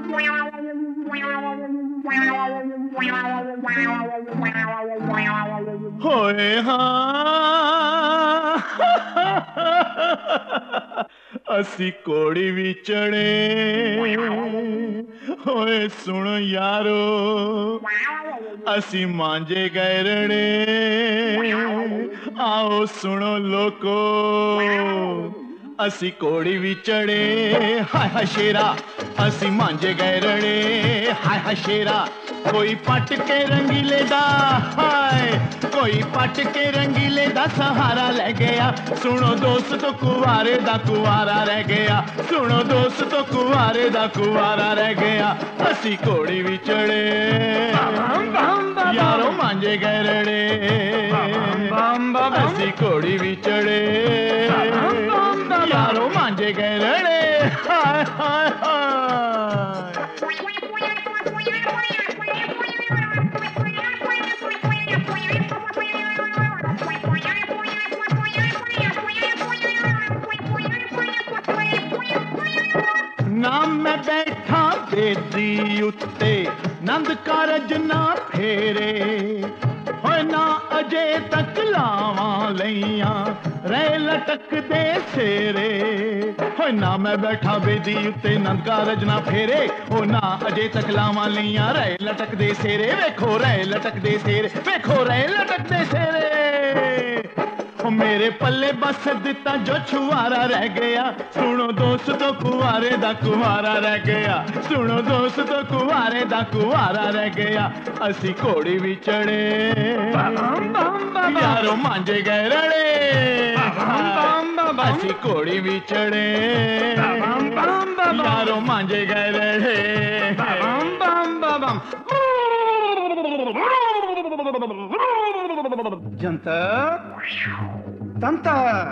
होए हाँ असी कोड़ी भी चढ़े होए सुन यारो असी मांजे गए रड़े आओ सुनो लोको असी कोड़ी भी चढ़े हाय हाय शेरा असी मांजे गए रड़े हाय हाय शेरा कोई पट के रंगीले दा हाय कोई पट के रंगीले दा सहारा ले गया सुनो दोस्त तो कुवारे दा कुवारा रह गया सुनो दोस्त तो कुवारे दा कुवारा रह गया असी कोड़ी भी चढ़े यारो मांजे गए रड़े असी कोड़ी भी चढ़े यारो मांजे गए रड़े हाय हाय हाय नाम मैं बैठा बेदी उत्ते नंद कारज ना फेरे होए ना अजे तक लावा लैया रह लटक दे सेरे होए ना मैं बैठा बेदी उत्ते नंद कारज ना फेरे हो ना अजे तक लावा लैया रह लटक दे सेरे वेखो रह लटक दे सेरे वेखो रह लटक दे सेरे मेरे पल्ले बस दिता जो छुआरा रह गया सुनो दोस्त तो कुआरे दा कुआरा रह गया सुनो दोस्त तो कुआरे दा कुआरा रह गया असी घोड़ी भी चढ़े यारो मांजे गए रड़े असी घोड़ी भी चढ़े यारो मांजे गए रड़े जंतर तंतर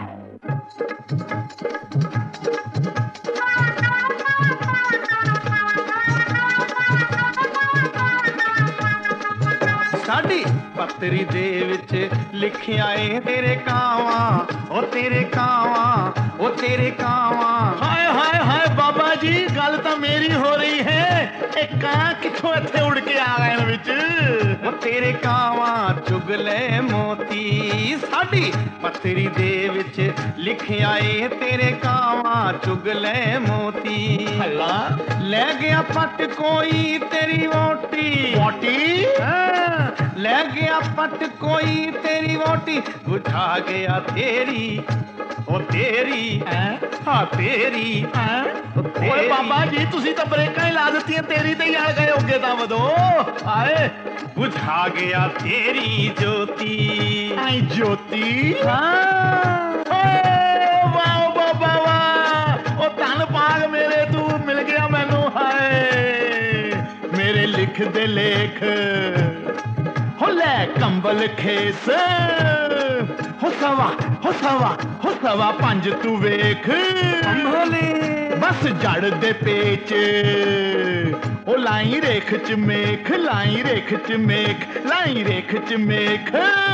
साडी पत्तरी दे विच लिखिया ए तेरे कावां ओ तेरे कावां ओ तेरे कावां हाय हाय हाय बाबा जी गल तो मेरी हो रही है एक कां किथों इत्थे उड़ के आ गए विच ओ तेरे कावां चुगले मोती साडी पत्तरी दे विच लिखिया ए तेरे कावां चुगले मोती हल्ला ले गया पट कोई तेरी वोटी मोटी ले गया पट कोई तेरी वोटी बुझा गया तेरी ओ तेरी हाँ तेरी ओए बाबा जी तुसी तो ब्रेकां ही ला दित्तियां तेरी ते ही आ गए होगे तां वदो आए बुझा गया तेरी ज्योति आई ज्योति वाह बाबा वाह ओ धन पाग मेरे तू मिल गया मैनू हाय मेरे लिख दे लेख हो ले कंबल खेस हो सवा पंज तू वेख बस जड़ दे पेच ओ लाई रेख च मेख लाई रेख च मेख लाई रेख च मेख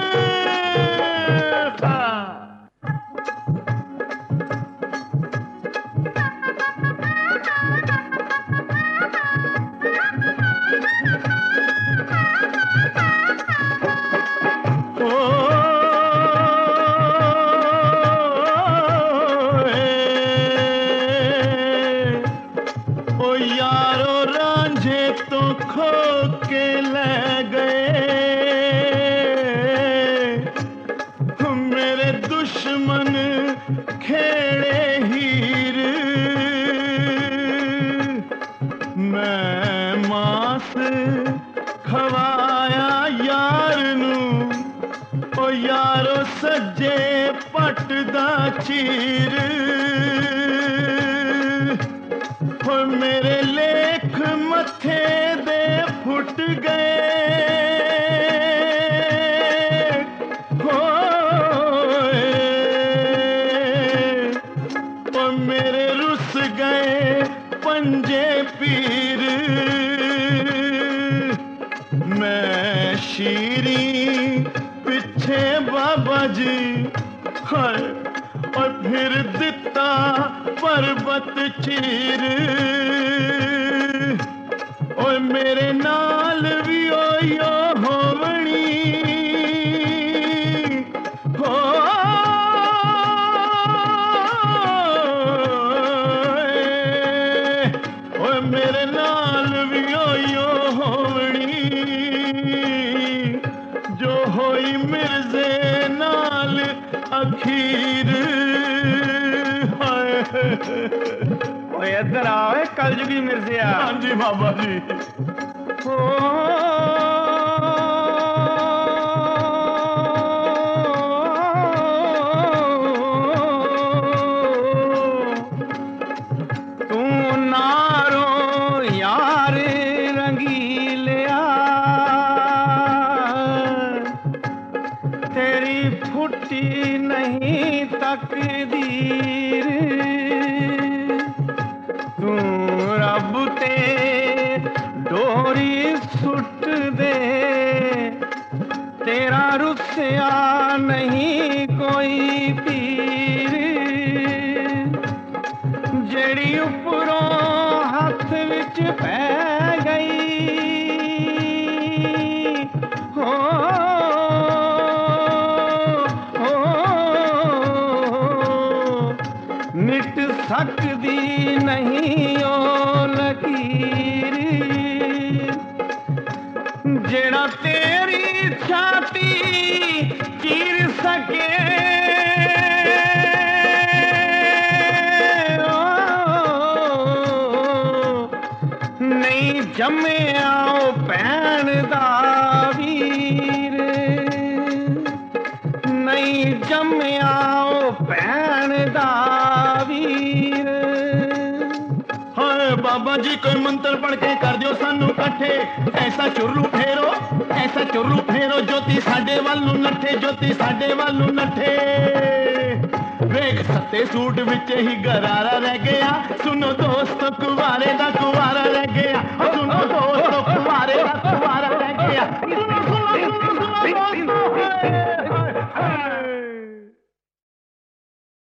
यारो रांझे तो खो के ले गए मेरे दुश्मन खेड़े हीर मैं मांस खवाया यार नू ओ यारो सज्जे पट दा चीर मेरे लेख मथे दे फुट गए हो मेरे रुस गए पंजे पीर मैं शीरी पिछे बाबा जी हाय और फिर दिता पर्वत चीर ओए मेरे नाल भी ओयो होवनी हो ओए मेरे नाल भी ओयो होवनी जो होई मिर्जे नाल अखीर हाय ओए इधर आओ कलयुगी मिर्जिया। हाँ जी बाबा जी। ओ तू नारो यार रंगीलिया तेरी फुटी नहीं तकदीर तू रब ते डोरी सुट दे तेरा रुसिया नहीं कोई पीर जेड़ी उपरों हथ विच पै गई हो मिट सकदी नहीं ओ लकीर जेड़ा तेरी छाती चीर सके नहीं जमे आओ भैन दा वीर नहीं जमे आओ भैन दा वीर। हाय बाबा जी कोई मंत्र पढ़ के कर दियो सानू इकट्ठे ऐसा चुरलू फेरो ज्योति साडे वाल नू नठे ज्योति साडे वाल नू नठे वेख सत्ते सूट विच ही गरारा रह गया सुनो दोस्त कुवारे दा कुवारा रह गया सुनो दोस्त